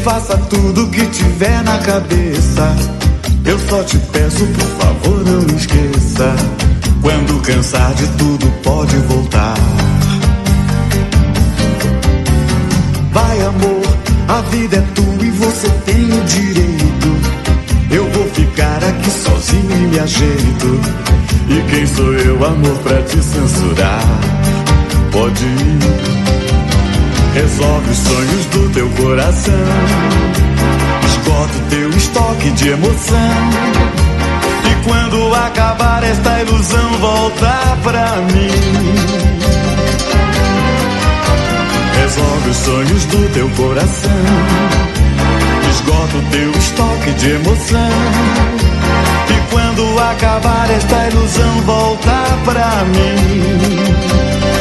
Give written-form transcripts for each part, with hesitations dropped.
faça tudo que tiver na cabeça. Eu só te peço, por favor, não me esqueça. Quando cansar de tudo, pode voltar. Vai, amor, a vida é tua e você tem o direito. Eu vou ficar aqui sozinho e me ajeito. E quem sou eu, amor, pra te censurar? Pode ir. Resolve os sonhos do teu coração. Esgota o teu estoque de emoção. E quando acabar esta ilusão, volta pra mim. Resolve os sonhos do teu coração. Esgota o teu estoque de emoção. E quando acabar esta ilusão, volta pra mim.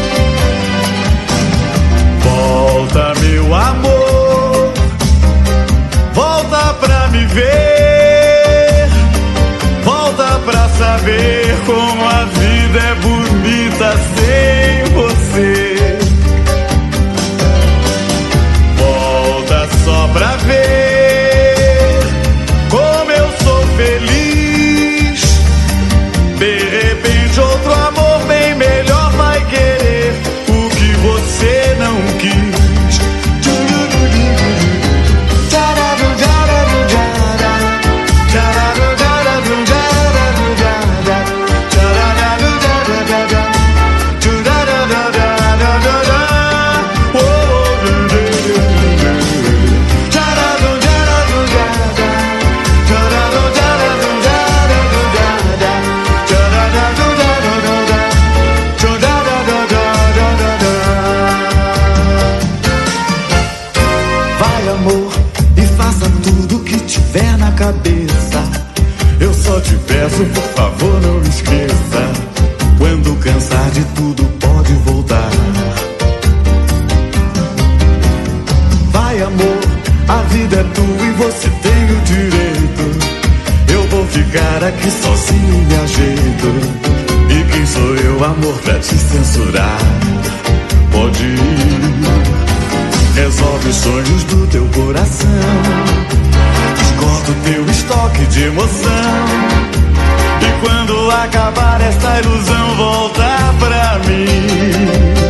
Volta, meu amor, volta pra me ver. Volta pra saber como a vida é bonita sem você. Volta só pra ver como eu sou feliz. De repente outro amor bem melhor vai querer o que você não quis. Cabeça. Eu só te peço, por favor, não me esqueça. Quando cansar de tudo, pode voltar. Vai, amor, a vida é tua e você tem o direito. Eu vou ficar aqui sozinho e me ajeito. E quem sou eu, amor, pra te censurar? Pode ir. Resolve os sonhos do teu coração. Esgota o teu estoque de emoção. E quando acabar esta ilusão, volta pra mim.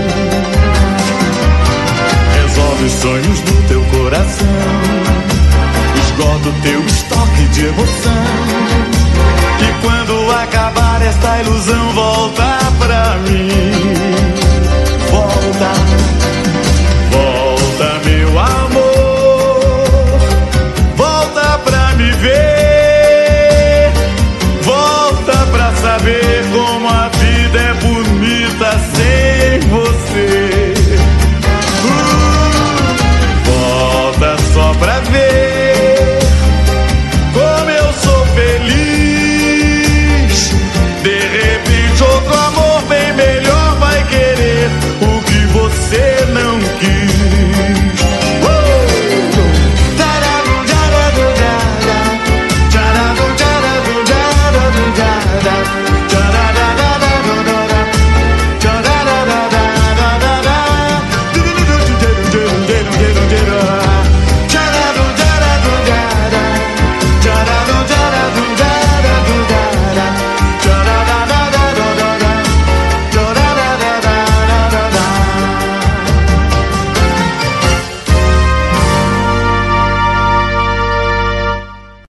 Resolve os sonhos do teu coração. Esgota o teu estoque de emoção. E quando acabar esta ilusão, volta pra mim. Volta.